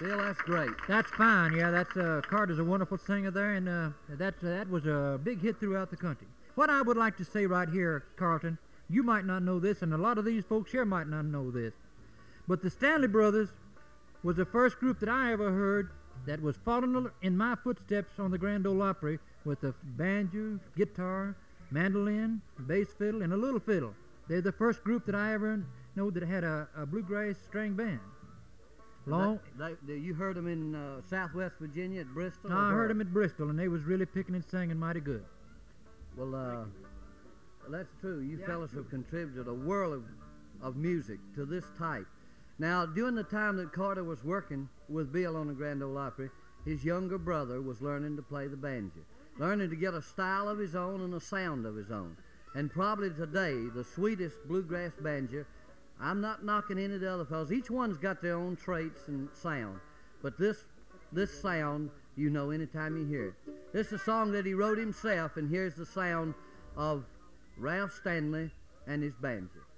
Bill, that's great. That's fine. Yeah, that's Carter's a wonderful singer there, and that was a big hit throughout the country. What I would like to say right here, Carlton, you might not know this, and a lot of these folks here might not know this, but the Stanley Brothers was the first group that I ever heard that was following in my footsteps on the Grand Ole Opry with a banjo, guitar, mandolin, bass fiddle, and a little fiddle. They're the first group that I ever know that had a bluegrass string band. You heard them in Southwest Virginia at Bristol? I heard them at Bristol, and they was really picking and singing mighty good. Well, that's true. You fellas have contributed a world of music to this type. Now, during the time that Carter was working with Bill on the Grand Ole Opry, his younger brother was learning to play the banjo, learning to get a style of his own and a sound of his own. And probably today, the sweetest bluegrass banjo, I'm not knocking any of the other fellas. Each one's got their own traits and sound. But this sound, you know anytime you hear it. This is a song that he wrote himself, and here's the sound of Ralph Stanley and his banjo.